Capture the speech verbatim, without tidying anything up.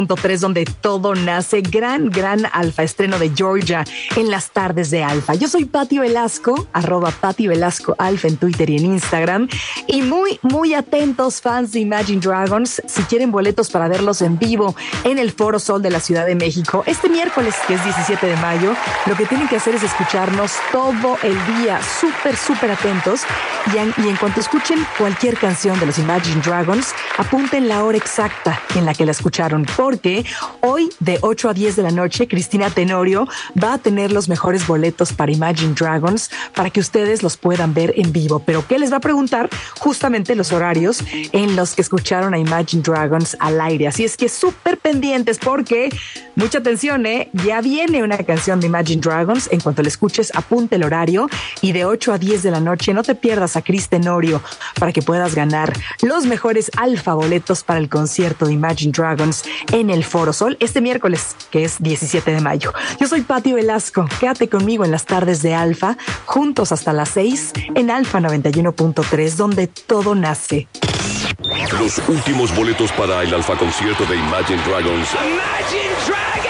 tres, donde todo nace. Gran, gran Alfa, estreno de Georgia en las tardes de Alfa. Yo soy Pati Velasco, arroba Pati Velasco Alfa en Twitter y en Instagram. Y muy, muy atentos, fans de Imagine Dragons, si quieren boletos para verlos en vivo en el Foro Sol de la Ciudad de México, este miércoles, que es diecisiete de mayo, lo que tienen que hacer es escucharnos todo el día, súper, súper atentos. Y en, y en cuanto escuchen cualquier canción de los Imagine Dragons, apunten la hora exacta en la que la escucharon, porque hoy de ocho a diez de la noche Cristina Tenorio va a tener los mejores boletos para Imagine Dragons para que ustedes los puedan ver en vivo. Pero ¿qué les va a preguntar? Justamente los horarios en los que escucharon a Imagine Dragons al aire. Así es que súper pendientes, porque mucha atención, ¿eh? Ya viene una canción de Imagine Dragons. En cuanto la escuches, apunte el horario, y de ocho a diez de la noche no te pierdas a Cris Tenorio para que puedas ganar los mejores alfa boletos para el concierto de Imagine Dragons en el Foro Sol este miércoles, que es diecisiete de mayo. Yo soy Pati Velasco. Quédate conmigo en las tardes de Alfa, juntos hasta las seis en Alfa noventa y uno punto tres, donde todo nace. Los últimos boletos para el Alfa concierto de Imagine Dragons. Imagine Dragons.